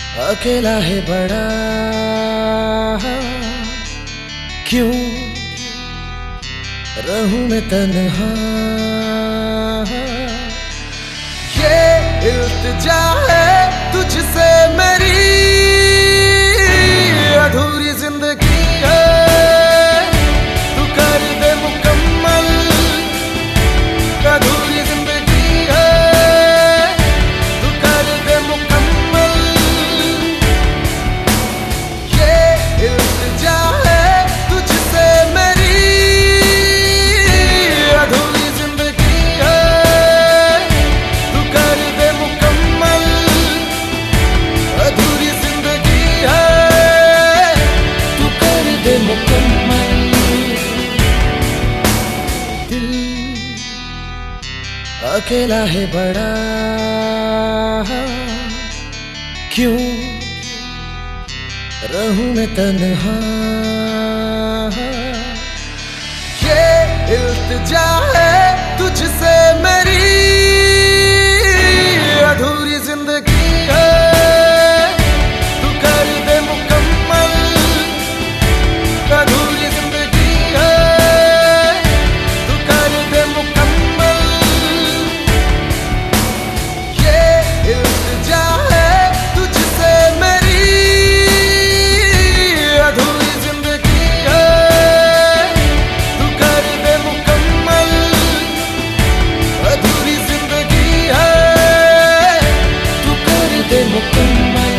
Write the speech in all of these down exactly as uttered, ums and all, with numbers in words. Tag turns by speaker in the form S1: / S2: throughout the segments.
S1: अकेला है बड़ा, क्यों रहूं मैं तन्हा। ये इल्तिजा है तुझसे मेरी, अधूरी जिंदगी है तू कर दे मुकम्मल। अधूरी जिंदगी है तू कर दे मुकम्मल। ये इल्तिजा है तुझसे मेरी, अधूरी जिंदगी है तू कर दे मुकम्मल। अधूरी जिंदगी है तू कर दे मुकम्मल। दिल अकेला है बड़ा, क्यों रहूं मैं तन्हा। ये इल्तिजा है तुझसे मेरी, अधूरी जिंदगी है तू कर दे मुकम्मल। अधूरी जिंदगी है तू कर दे मुकम्मल। ये इल्तिजा है तुझसे मेरी, अधूरी जिंदगी है तू कर दे मुकम्मल। अधूरी जिंदगी है तू कर दे मुकम्मल।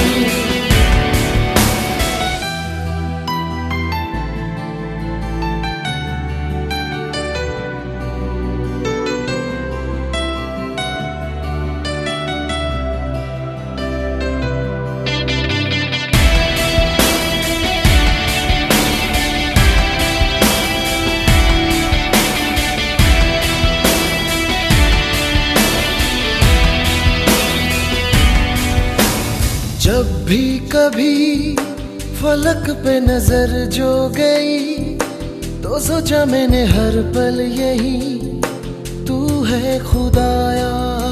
S1: जब भी कभी फलक पे नजर जो गई, तो सोचा मैंने हर पल यही तू है खुदाया।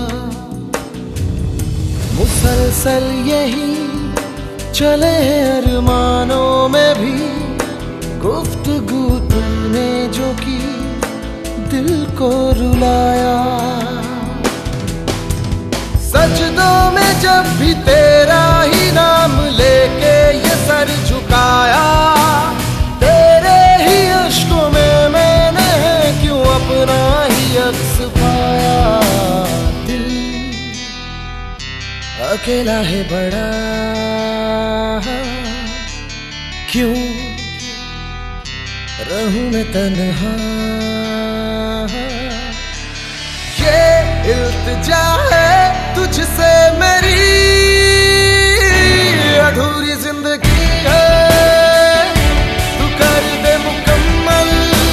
S1: मुसलसल यही चले हैं अरमानों में भी, गुफ्तगू तूने जो की दिल को रुलाया। सजदों में जब भी तेरा ही नाम लेके ये सर झुकाया, तेरे ही अश्कों में मैंने क्यों अपना ही अक्स पाया। दिल अकेला है बड़ा, क्यों रहूं मैं तन्हा। ये इल्तिजा है तुझसे मेरी, अधूरी जिंदगी है तू कर दे मुकम्मल।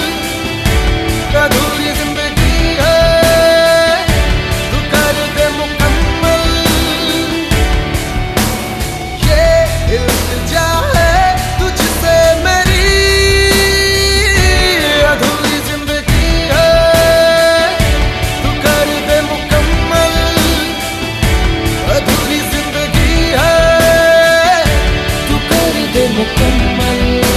S1: अधूरी जिंदगी है तू कर दे मुकम्मल। ये इल्तिजा है तुझसे मेरी, अधूरी जिंदगी है तू कर दे मुकम्मल। अधूरी जिंदगी है तू कर दे मुकम्मल।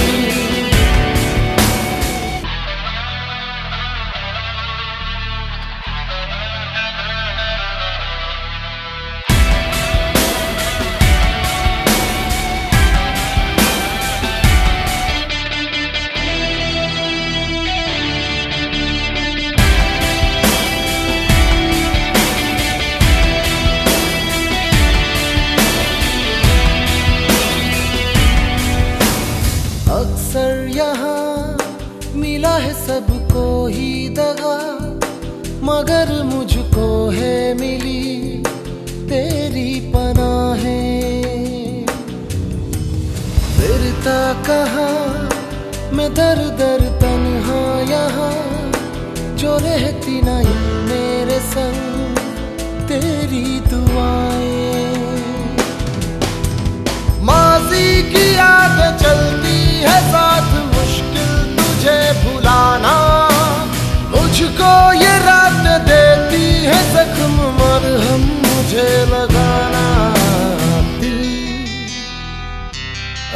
S1: अक्सर यहाँ मिला है सबको ही दगा, मगर मुझको है मिली तेरी पनाहें। फिरता कहाँ मैं दर दर तन्हा यहाँ, जो रहती नहीं मेरे संग तेरी दुआएं। माजी की यादें चलती है साथ, मुश्किल तुझे भुलाना। मुझको ये रात देती है जख्म, मरहम मुझे लगाना। दिल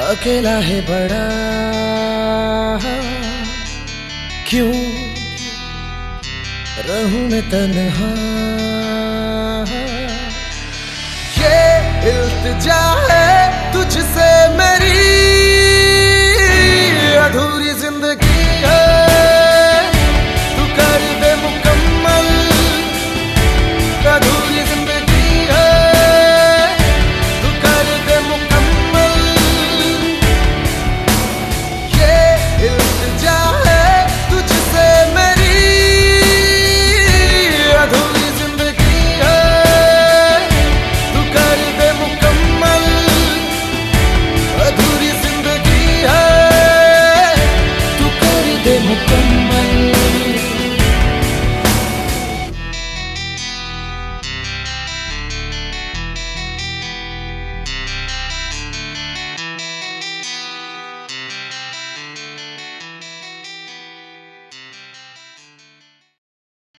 S1: अकेला है बड़ा, क्यों रहूं मैं तन्हा। ये इल्तिजा है